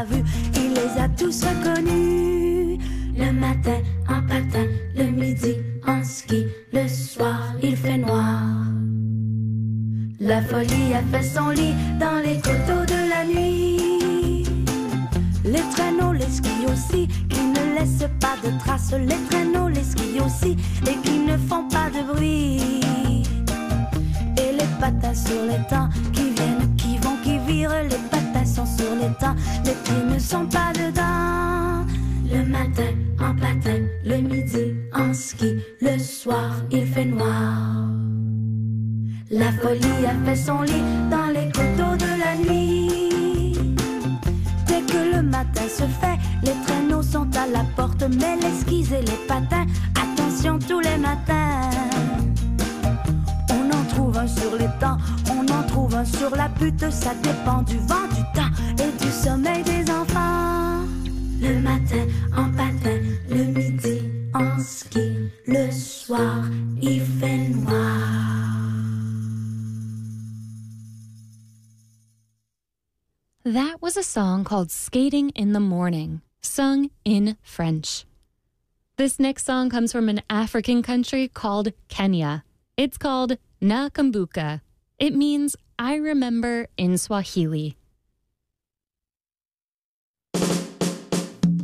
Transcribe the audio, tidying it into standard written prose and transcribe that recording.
a vus, il les a tous reconnus. Le matin en patin, le midi en ski, le soir il fait noir. La folie a fait son lit dans les coteaux de la nuit. Les traîneaux, les skis aussi, qui ne laissent pas de traces. Les traîneaux, les skis aussi, et qui ne font pas de bruit. Et les patins sur les temps, qui viennent, qui vont, qui virent. Les patins sont sur les temps, les pieds ne sont pas dedans. Le matin en patin, le midi en ski, le soir il fait noir. La folie a fait son lit dans les coteaux de la nuit. Dès que le matin se fait, les traîneaux sont à la porte, mais les skis et les patins, attention tous les matins. On en trouve un sur les temps, on en trouve un sur la butte, ça dépend du vent, du temps et du sommeil des enfants. Le matin en patin, le midi en ski, le soir il fait noir. That was a song called Skating in the Morning, sung in French. This next song comes from an African country called Kenya. It's called Nakumbuka. It means I remember in Swahili.